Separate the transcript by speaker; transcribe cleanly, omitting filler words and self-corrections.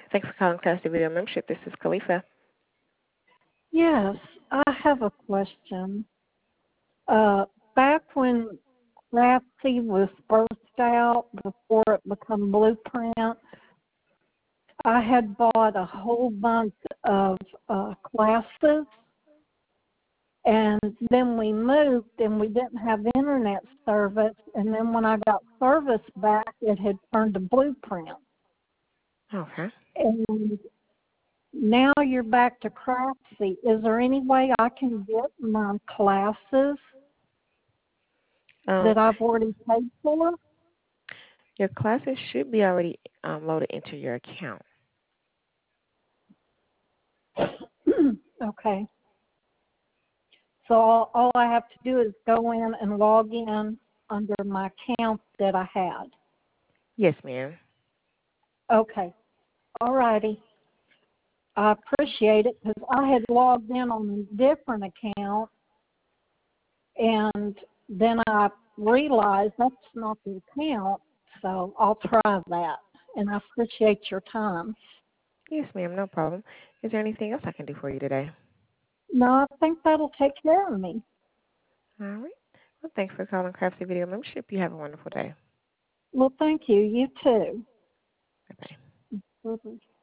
Speaker 1: Thanks for calling Classy Video Membership. This is Khalifa.
Speaker 2: Yes, I have a question. Back when Craftsy was first out, before it became Blueprint, I had bought a whole bunch of classes, and then we moved and we didn't have internet service, and then when I got service back, it had turned to Blueprint.
Speaker 1: Okay.
Speaker 2: And now you're back to Craftsy. Is there any way I can get my classes that I've already paid for?
Speaker 1: Your classes should be already loaded into your account.
Speaker 2: Okay. So all I have to do is go in and log in under my account that I had.
Speaker 1: Yes, ma'am.
Speaker 2: Okay. All righty. I appreciate it because I had logged in on a different account, and then I realized that's not the account, so I'll try that. And I appreciate your time.
Speaker 1: Yes, ma'am. No problem. Is there anything else I can do for you today?
Speaker 2: No, I think that'll take care of me.
Speaker 1: All right. Well, thanks for calling Craftsy Video Membership. You have a wonderful day.
Speaker 2: Well, thank you. You too.
Speaker 1: Bye-bye.
Speaker 2: Mm-hmm.